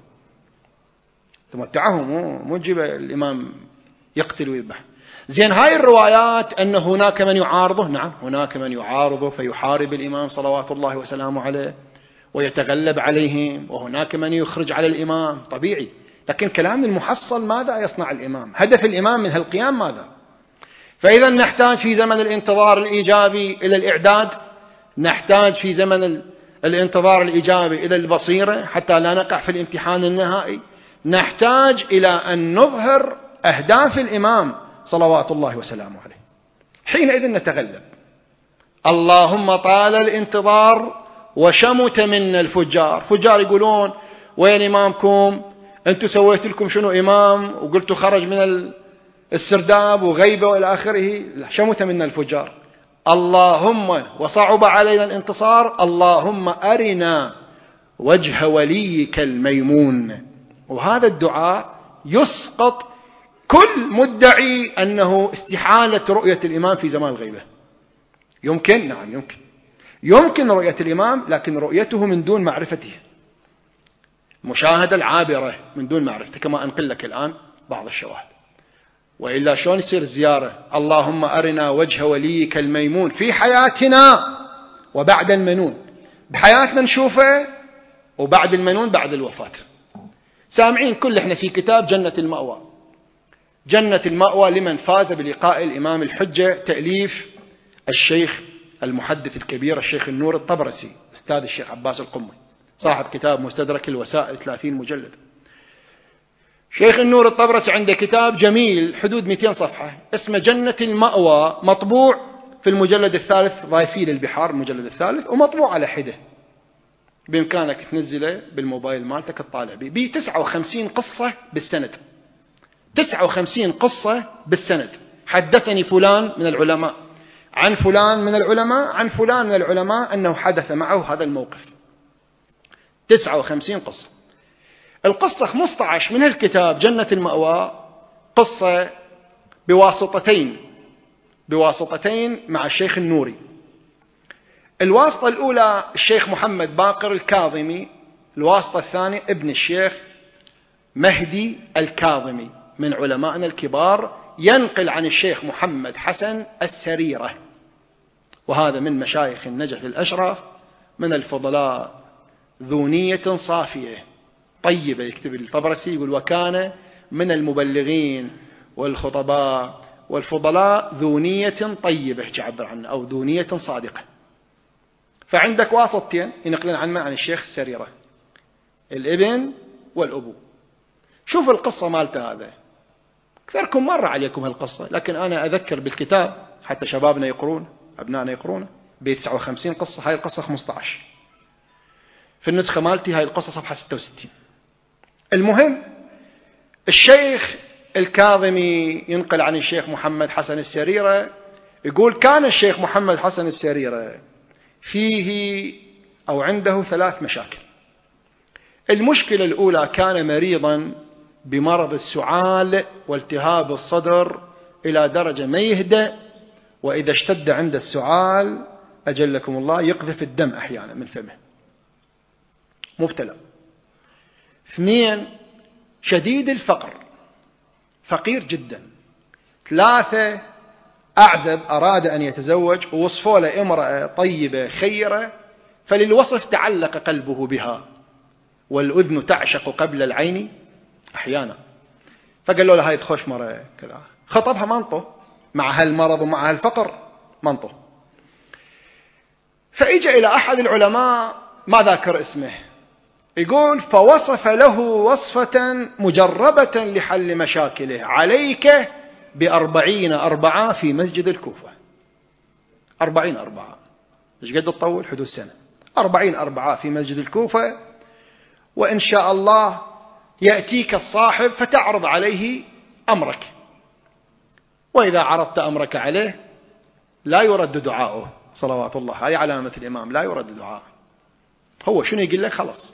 تمتعه، مو مو تجيب الإمام يقتل ويذبح. زين هاي الروايات أن هناك من يعارضه، نعم هناك من يعارضه فيحارب الإمام صلوات الله وسلامه عليه ويتغلب عليهم، وهناك من يخرج على الإمام، طبيعي. لكن كلام المحصل ماذا يصنع الإمام؟ هدف الإمام من هالقيام ماذا؟ فإذا نحتاج في زمن الانتظار الإيجابي إلى الإعداد، نحتاج في زمن الانتظار الإيجابي إلى البصيرة حتى لا نقع في الامتحان النهائي، نحتاج إلى أن نظهر أهداف الإمام صلوات الله وسلامه عليه، حينئذ نتغلب. اللهم طال الانتظار وشمت منا الفجار. فجار يقولون وين إمامكم؟ أنتم سويت لكم شنو إمام وقلتوا خرج من السرداب وغيبة وإلى آخره. شمت منا الفجار. اللهم وصعب علينا الانتصار، اللهم أرنا وجه وليك الميمون. وهذا الدعاء يسقط كل مدعي أنه استحالة رؤية الإمام في زمان الغيبة. يمكن، نعم يمكن يمكن رؤية الإمام، لكن رؤيته من دون معرفته، مشاهدة العابرة من دون معرفته، كما أنقل لك الآن بعض الشواهد. وإلا شلون يصير زيارة؟ اللهم أرنا وجه وليك الميمون في حياتنا وبعد المنون. بحياتنا نشوفه، وبعد المنون بعد الوفاة. سامعين كل احنا في كتاب جنة المأوى. جنة المأوى لمن فاز بلقاء الإمام الحجة، تأليف الشيخ المحدث الكبير الشيخ النور الطبرسي أستاذ الشيخ عباس القمي، صاحب كتاب مستدرك الوسائل ثلاثين مجلد. شيخ النور الطبرسي عنده كتاب جميل حدود مئتين صفحة اسمه جنة المأوى، مطبوع في المجلد الثالث، ضايفين البحار المجلد الثالث، ومطبوع على حده، بإمكانك تنزله بالموبايل مالتك تطالع به. بيه تسعة وخمسين قصة بالسند، تسعة وخمسين قصة بالسند. حدثني فلان من العلماء عن فلان من العلماء عن فلان من العلماء أنه حدث معه هذا الموقف. تسعة وخمسين قصة. القصة خمسة عشر من الكتاب جنة المأوى قصة بواسطتين بواسطتين مع الشيخ النوري. الواسطة الأولى الشيخ محمد باقر الكاظمي، الواسطة الثانية ابن الشيخ مهدي الكاظمي من علمائنا الكبار، ينقل عن الشيخ محمد حسن السريرة، وهذا من مشايخ النجف الأشرف من الفضلاء، ذو نية صافية طيبة. يكتب الطبرسي يقول وكان من المبلغين والخطباء والفضلاء ذو نية طيبة تعبر عنه، أو ذو نية صادقة. فعندك واسطتين ينقلون عنه عن الشيخ السريرة، الابن والأبو. شوف القصة مالته، هذا كثيركم مر عليكم هالقصة، لكن أنا أذكر بالكتاب حتى شبابنا يقرون، أبنائنا يقرون، ب تسعة وخمسين قصة، هاي القصة خمسة عشر في النسخة مالتي، هاي القصة صفحة ستة وستين. المهم الشيخ الكاظمي ينقل عن الشيخ محمد حسن السريرة، يقول كان الشيخ محمد حسن السريرة فيه أو عنده ثلاث مشاكل. المشكلة الأولى كان مريضا بمرض السعال والتهاب الصدر إلى درجة ما يهدأ، وإذا اشتد عند السعال أجلكم الله يقذف الدم أحيانا من فمه، مبتلى. اثنين شديد الفقر، فقير جدا. ثلاثة أعزب أراد أن يتزوج ووصفوا له امرأة طيبة خيرة، فللوصف تعلق قلبه بها، والأذن تعشق قبل العين أحيانا، فقال له هاي تخش مرة كذا، خطبها منطه مع هالمرض ومع هالفقر منطه. فإجا إلى أحد العلماء ما ذاكر اسمه، يقول فوصف له وصفة مجربة لحل مشاكله، عليك بأربعين أربعة في مسجد الكوفة. أربعين أربعة إيش قد تطول؟ حدود سنة. أربعين أربعة في مسجد الكوفة، وإن شاء الله يأتيك الصاحب فتعرض عليه أمرك، وإذا عرضت أمرك عليه لا يرد دعاؤه صلوات الله. هاي علامة الإمام، لا يرد دعاء. هو شنو يقول لك خلص.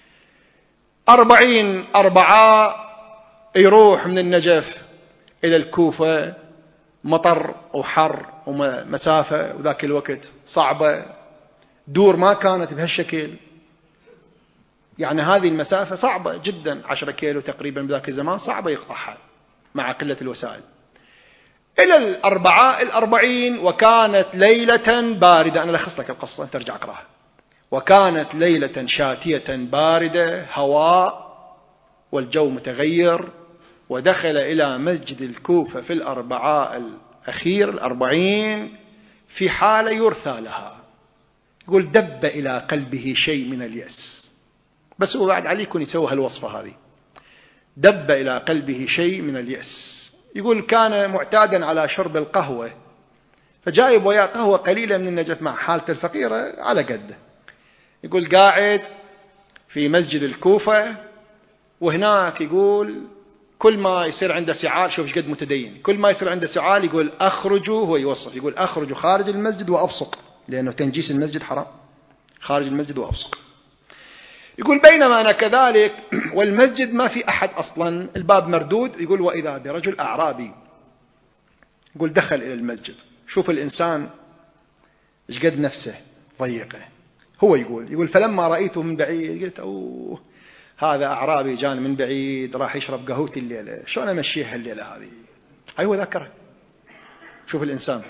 أربعين أربعة يروح من النجف إلى الكوفة، مطر وحر ومسافة، وذاك الوقت صعبة، دور ما كانت بهالشكل، يعني هذه المسافة صعبة جدا، عشرة كيلو تقريبا بذاك الزمان، صعبة يقطعها مع قلة الوسائل. إلى الأربعاء الأربعين، وكانت ليلة باردة. أنا لخص لك القصة ترجع أقرأها. وكانت ليلة شاتية باردة، هواء والجو متغير، ودخل إلى مسجد الكوفة في الأربعاء الأخير الأربعين في حالة يرثى لها. يقول دب إلى قلبه شيء من اليأس، بس هو بعد عليه يكون يسوي هالوصفة هذه، دب إلى قلبه شيء من اليأس. يقول كان معتادا على شرب القهوة، فجايب وياه قهوة قليلة من النجف مع حالته الفقيرة على قده. يقول قاعد في مسجد الكوفة، وهناك يقول كل ما يصير عنده سعال، شوف قد متدين، كل ما يصير عنده سعال يقول أخرج، هو يوصف يقول أخرج خارج المسجد وأبصق، لأنه تنجيس المسجد حرام، خارج المسجد وأبصق. يقول بينما أنا كذلك والمسجد ما في أحد أصلا، الباب مردود، يقول وإذا برجل أعرابي، يقول دخل إلى المسجد. شوف الإنسان إيش قد نفسه ضيقة. هو يقول يقول فلما رأيته من بعيد قلت أوه هذا أعرابي جاني من بعيد راح يشرب قهوتي الليلة، شلون أمشيها الليلة هذه؟ أيوة ذكره. شوف الإنسان.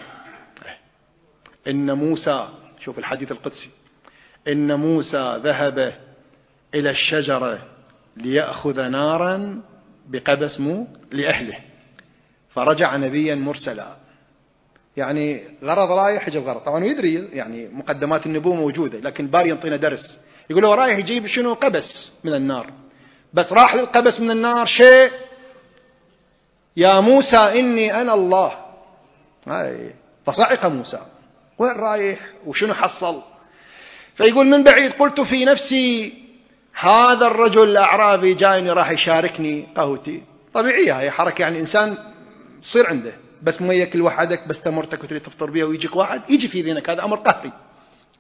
إن موسى، شوف الحديث القدسي، إن موسى ذهب إلى الشجرة ليأخذ نارا بقبس مو لأهله، فرجع نبيا مرسلا. يعني غرض رايح يجيب غرض، طبعا يدري يعني مقدمات النبوة موجودة، لكن باري ينطينا درس. يقول له رايح يجيب شنو؟ قبس من النار، بس راح للقبس من النار شيء، يا موسى إني أنا الله. هاي فصعق موسى، وين رايح وشنو حصل؟ فيقول من بعيد قلت في نفسي هذا الرجل الأعرابي جايني راح يشاركني قهوتي. طبيعية هي حركة، يعني إنسان تصير عنده بس ما ياكل وحدك، بس تمرتك وتريد تفطر بيها ويجيك واحد يجي في ذهنك، هذا أمر قهري.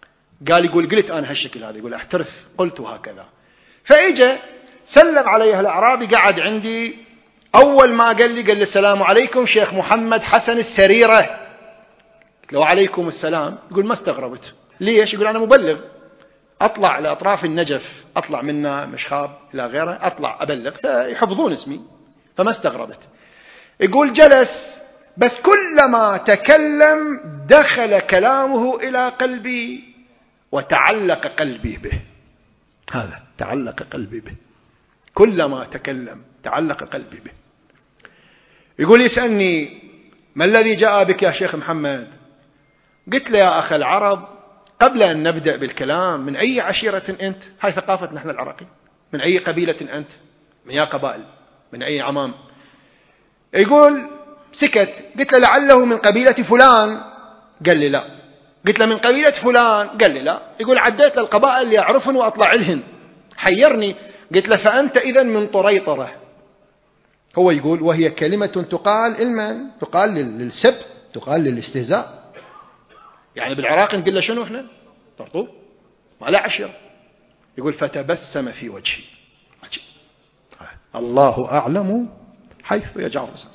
قال يقول قلت أنا هالشكل هذا، يقول احترف قلت هكذا. فإجا سلم عليه الأعرابي، قعد عندي، أول ما قال لي قال لي السلام عليكم شيخ محمد حسن السريرة. قلت له وعليكم السلام. يقول ما استغربت. ليش؟ يقول أنا مبلغ، أطلع لأطراف النجف، أطلع منا مشخاب إلى غيره، أطلع أبلغ فيحفظون اسمي، فما استغربت. يقول جلس، بس كلما تكلم دخل كلامه إلى قلبي وتعلق قلبي به. هذا تعلق قلبي به، كلما تكلم تعلق قلبي به. يقول يسألني ما الذي جاء بك يا شيخ محمد؟ قلت له يا أخ العرب قبل أن نبدأ بالكلام، من أي عشيرة أنت؟ هاي ثقافتنا نحن العراقي. من أي قبيلة أنت؟ من يا قبائل؟ من أي عمام؟ يقول سكت. قلت له لعله من قبيلة فلان. قال لي لا. قلت له من قبيلة فلان. قال لي لا. يقول عديت للقبائل اللي يعرفن وأطلع لهن، حيرني. قلت له فأنت إذن من طريطرة. هو يقول وهي كلمة تقال إلمن، تقال للسب، تقال للاستهزاء. يعني بالعراق نقول له شنو احنا؟ طرطوب ما لا عشرة. يقول فتبسم في وجهي. الله أعلم حيث يجعل صدره.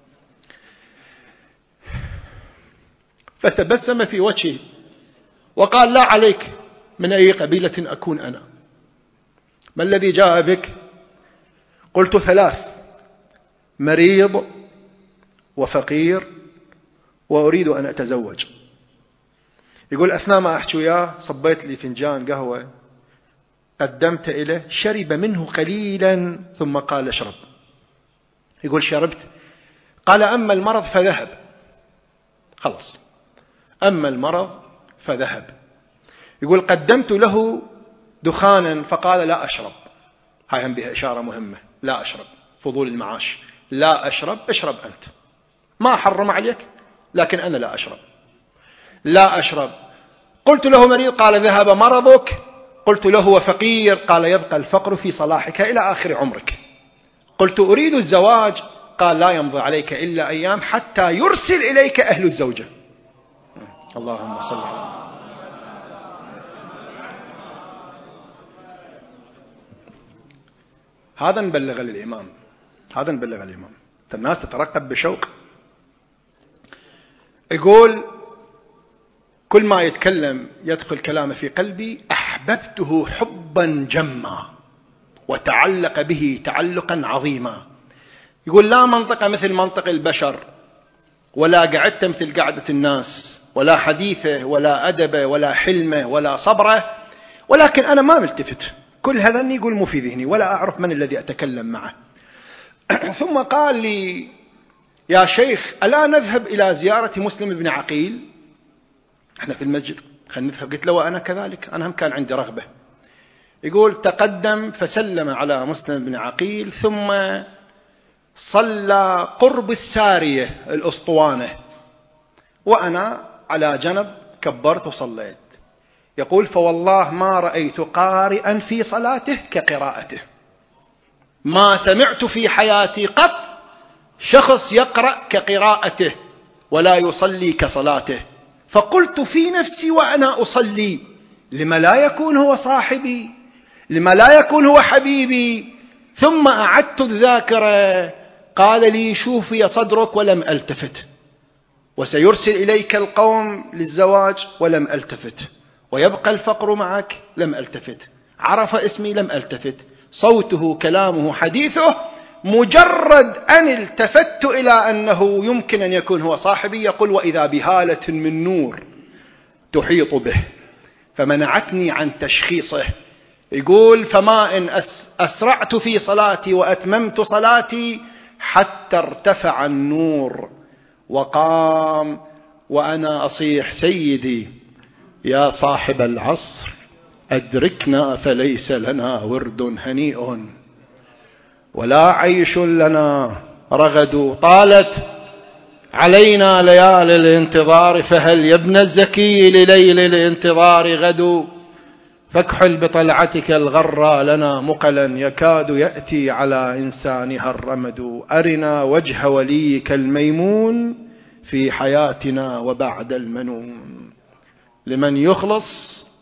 فتبسم في وجهي وقال لا عليك، من أي قبيلة أكون أنا؟ ما الذي جاء بك؟ قلت ثلاث: مريض وفقير وأريد أن أتزوج. يقول أثناء ما أحكي وياه صبيت لي فنجان قهوة، قدمت إليه، شرب منه قليلا ثم قال اشرب. يقول شربت، قال أما المرض فذهب. خلص، أما المرض فذهب. يقول قدمت له دخانا فقال لا أشرب. هاي هم بها إشارة مهمة، لا أشرب، فضول المعاش، لا أشرب، اشرب أنت، ما حرم عليك، لكن أنا لا أشرب، لا أشرب. قلت له مريض قال ذهب مرضك. قلت له وفقير قال يبقى الفقر في صلاحك إلى آخر عمرك. قلت أريد الزواج قال لا يمضي عليك إلا أيام حتى يرسل إليك أهل الزوجة. اللهم صل على محمد. هذا نبلغ للإمام، هذا نبلغ الإمام. الناس تترقب بشوق. يقول كل ما يتكلم يدخل كلامه في قلبي، أحببته حبا جما وتعلق به تعلقا عظيما. يقول لا منطقة مثل منطق البشر، ولا قعدت مثل قعدة الناس، ولا حديثه ولا أدبه ولا حلمه ولا صبره، ولكن أنا ما ملتفت، كل هذا يقول مو في ذهني ولا أعرف من الذي أتكلم معه. ثم قال لي يا شيخ ألا نذهب إلى زيارة مسلم بن عقيل؟ احنا في المسجد، خلينا نذهب. قلت له وأنا كذلك، أنا هم كان عندي رغبة. يقول تقدم فسلم على مسلم بن عقيل، ثم صلى قرب السارية الأسطوانة، وأنا على جنب كبرت وصليت. يقول فوالله ما رأيت قارئا في صلاته كقراءته، ما سمعت في حياتي قط شخص يقرأ كقراءته ولا يصلي كصلاته. فقلت في نفسي وأنا أصلي لما لا يكون هو صاحبي، لما لا يكون هو حبيبي. ثم أعدت الذاكرة، قال لي شوفي صدرك ولم ألتفت، وسيرسل إليك القوم للزواج ولم ألتفت، ويبقى الفقر معك لم ألتفت، عرف اسمي لم ألتفت، صوته كلامه حديثه، مجرد أن التفت إلى أنه يمكن أن يكون هو صاحبي. يقول وإذا بهالة من نور تحيط به فمنعتني عن تشخيصه. يقول فما إن أسرعت في صلاتي وأتممت صلاتي حتى ارتفع النور وقام، وأنا أصيح سيدي يا صاحب العصر أدركنا فليس لنا ورد هنيء ولا عيش لنا رغد، طالت علينا ليالي الانتظار، فهل يا ابن الزكي لليل الانتظار غد، فاكحل بطلعتك الغرى لنا مقلا يكاد يأتي على إنسانها الرمد، أرنا وجه وليك الميمون في حياتنا وبعد المنون، لمن يخلص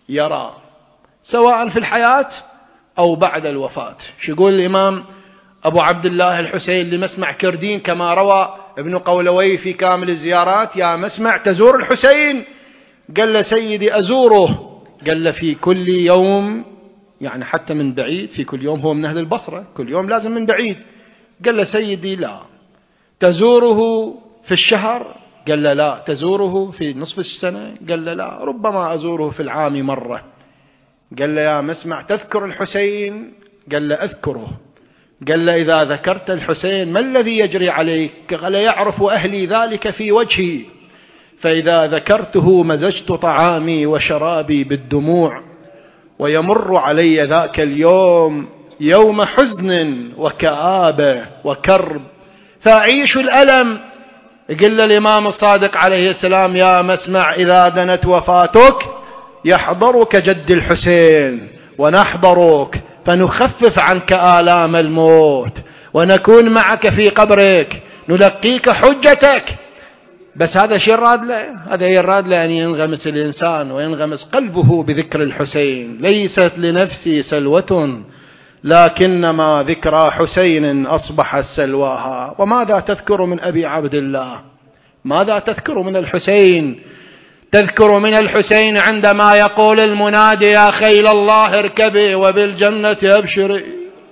يرى سواء في الحياة أو بعد الوفاة. شو يقول الإمام أبو عبد الله الحسين لمسمع كردين كما روى ابن قولوي في كامل الزيارات: يا مسمع تزور الحسين؟ قال له: سيدي أزوره. قال له: في كل يوم، يعني حتى من بعيد، في كل يوم، هو من أهل البصرة، كل يوم لازم من بعيد. قال له: سيدي لا. تزوره في الشهر؟ قال له: لا. تزوره في نصف السنة؟ قال له: لا. ربما أزوره في العام مرة. قال له: يا مسمع تذكر الحسين؟ قال له: أذكره. قال له: إذا ذكرت الحسين ما الذي يجري عليك؟ قال: يعرف أهلي ذلك في وجهي، فإذا ذكرته مزجت طعامي وشرابي بالدموع، ويمر علي ذاك اليوم يوم حزن وكآبة وكرب فأعيش الألم. قل الإمام الصادق عليه السلام: يا مسمع إذا دنت وفاتك يحضرك جد الحسين ونحضرك فنخفف عنك آلام الموت ونكون معك في قبرك نلقيك حجتك. بس هذا شيء راد له، هذا يراد له أن ينغمس الإنسان وينغمس قلبه بذكر الحسين. ليست لنفسي سلوة لكنما ذكرى حسين أصبحت سلواها. وماذا تذكر من أبي عبد الله؟ ماذا تذكر من الحسين؟ تذكر من الحسين عندما يقول المنادي: يا خيل الله اركبي وبالجنة أبشري،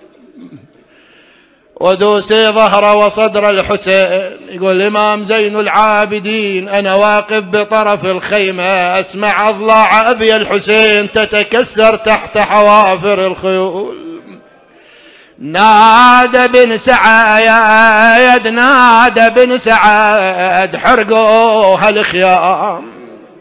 ودوسي ظهر وصدر الحسين. يقول الإمام زين العابدين: أنا واقف بطرف الخيمة أسمع أضلاع أبي الحسين تتكسر تحت حوافر الخيول. نادى بن سعد، نادى بن سعد حرقوها الخيام.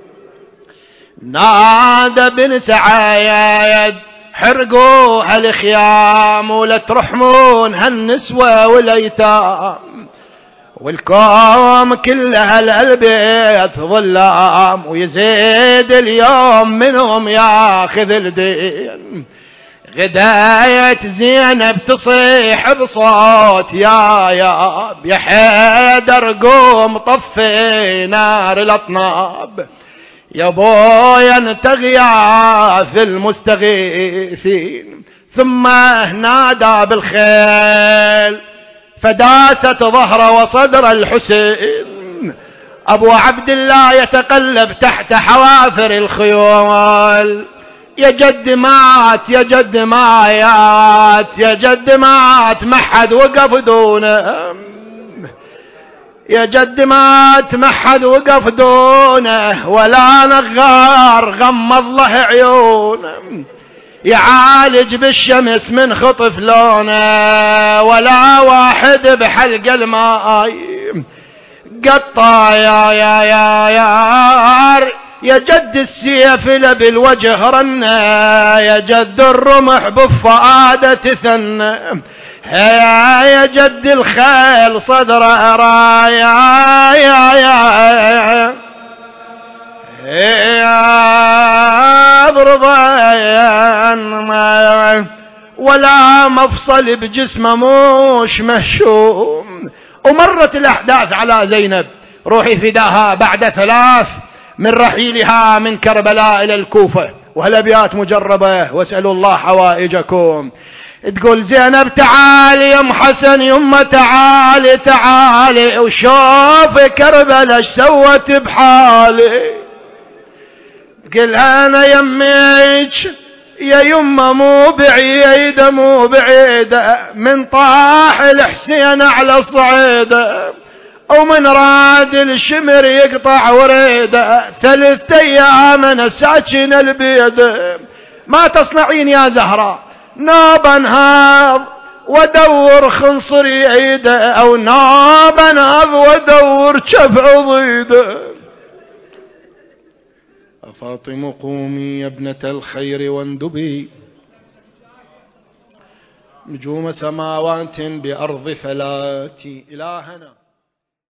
نادى بن سعد حرقوها الخيام ولا ترحمون هالنسوة والأيتام، والكوم كلها البيت ظلام، ويزيد اليوم منهم ياخذ الدين. غداية زينب تصيح بصوت: يا يا يا حيدر قوم طفي نار الأطناب، يا بويا انتغيا في المستغيثين. ثم نادى بالخيل فداست ظهر وصدر الحسين. أبو عبد الله يتقلب تحت حوافر الخيول: يا جد مات، يا جد مات، يا جد مات، ما حد وقف دونه، يا جد مات ما حد وقف دونه، ولا نغار غمض له عيونه، يعالج بالشمس من خطف لونه، ولا واحد بحلق الماء قطع. يا يا يا يا يا جد السيف لب الوجه رنا، يا جد الرمح بالفؤاد تثنى، يا جد الخيل صدر رايا، يا يا يا برضان ولا مفصل بجسمه موش مهشوم. ومرت الأحداث على زينب روحي فداها بعد ثلاث من رحيلها من كربلاء إلى الكوفة، وهالأبيات مجربة: واسألوا الله حوائجكم. تقول زينب: تعالي يا ام حسن، يمه تعالي تعالي وشوفي كربلاء ايش سوت بحالي. قل انا يميك يا يمه مو بعيده مو بعيده، من طاح الحسين على الصعيده ومن راد الشمر يقطع وريده، ثلاث ايام انا ساكن البيده. ما تصنعين يا زهراء؟ ناب انهاض ودور خنصري عيده، او ناب انهاض ودور شفع ضيده. فاطمة قومي يا ابنة الخير واندبي، نجوم سماوات بأرض فلاتي. إلهنا